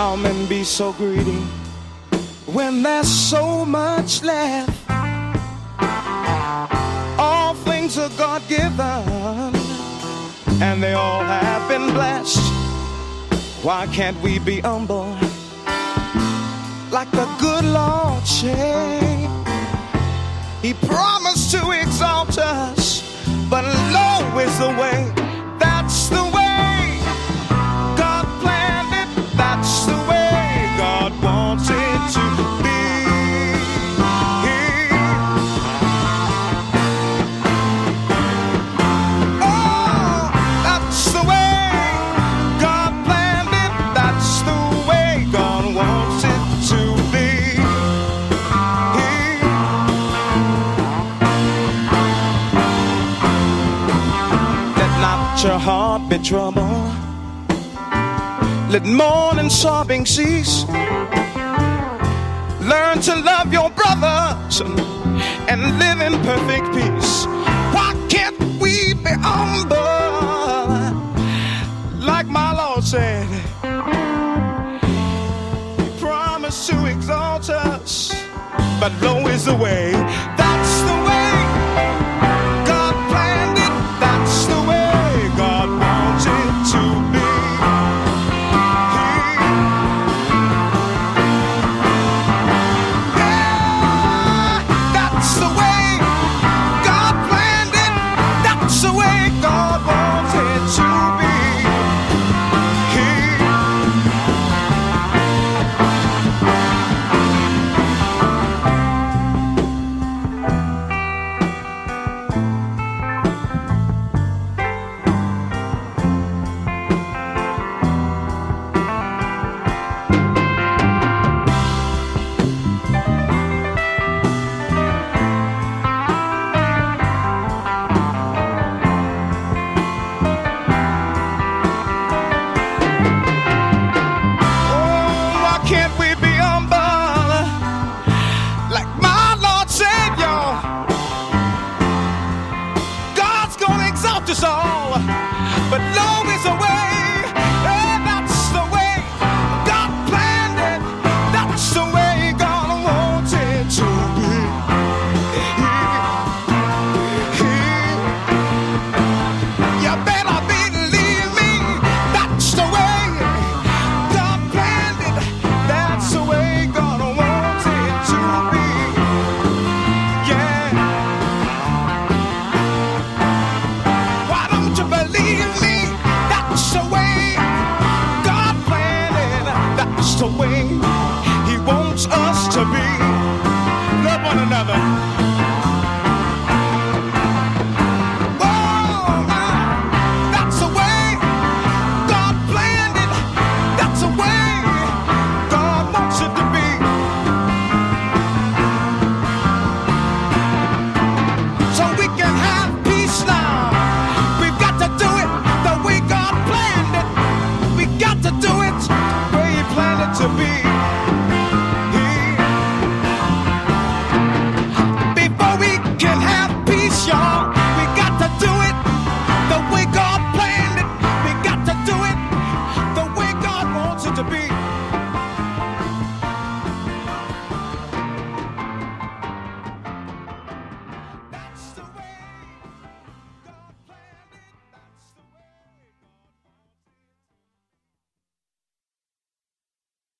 How men be so greedy when there's so much left. All things are God-given, and they all have been blessed. Why can't we be humble like the good Lord said? He promised to exalt us, but low is the way. That's the way God planned it. That's the way God wants it to be. Oh, that's the way God planned it. That's the way God wants it to be. Let not your heart be troubled. Let mourning and sobbing cease. Learn to love your brothers and live in perfect peace. Why can't we be humble like my Lord said? He promised to exalt us, but low is the way. That's the way God planned it. That's the way God wants it to be. Us all, but low is the way. That's the way God planned it. That's the way God wants it to be. You better believe me. That's the way God planned it. That's the way God wants it to be. Yeah. Believe me, that's the way God planned it. That's the way